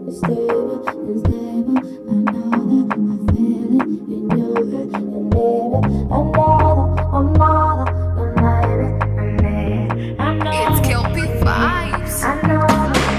it's stable, it's stable. I know that I feel it in your head, and baby, I know that you're not it, I know It's Kelpie Vibes. I know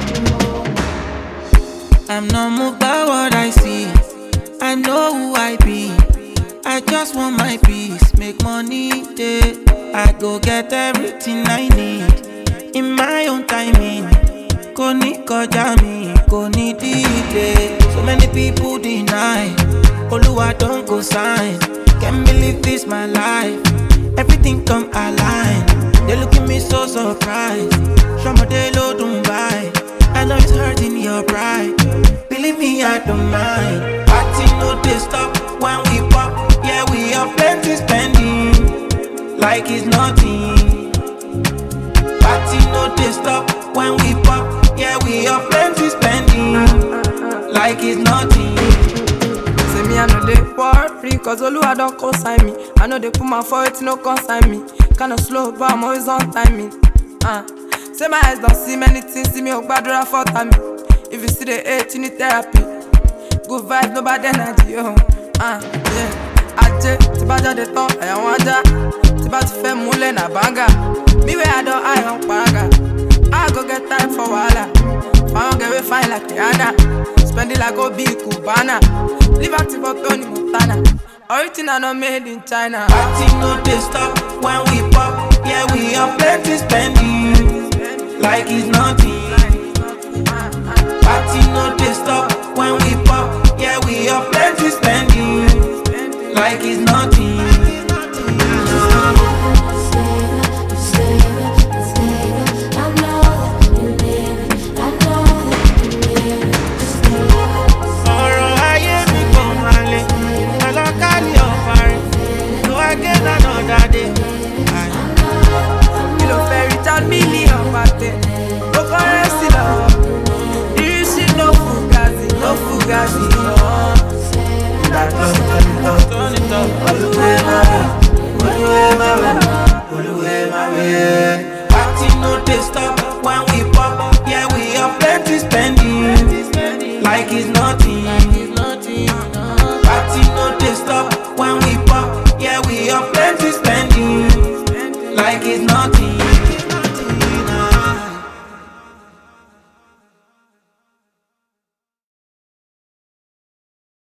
I'm not moved by what I see. I know who I be. I just want my peace, make money, yeah. I go get everything I need in my own timing. Kò ní kọjá mi, kò ní delay. So many people deny. Oluwa don't go sign. Can't believe this my life. Everything come align. They look at me so surprised. Shomode lo dun buy. I know it's hurting your pride. Believe me, I don't mind. Party no they stop when we pop. Yeah, we have plenty spending. Like it's nothing. Party no they stop when we pop. Yeah, we have plenty spending. Like it's nothing. Say me I know they worry, cause Oluwa don't consign me. I know they put my foot, no consign me. Kinda slow, but I'm always on timing. Say my eyes don't see many things, see me oh gbadura for time. If you see the hate, you need therapy. Good vibe, no bad energy, oh. Yeah. Ajé, tí bá jáde tán, ẹ̀yàn wọn ajá. Tí bá ti fẹ́ múlẹ̀ na banga. Me where I don't eye on paraga. I go get time for wahala. Found get way fine like Rihanna. Spend it like Obi Cubana. Live active for Tony Montana. Original not made in China. Party no they stop when we pop. Yeah, we have plenty spending. Like it's nothing.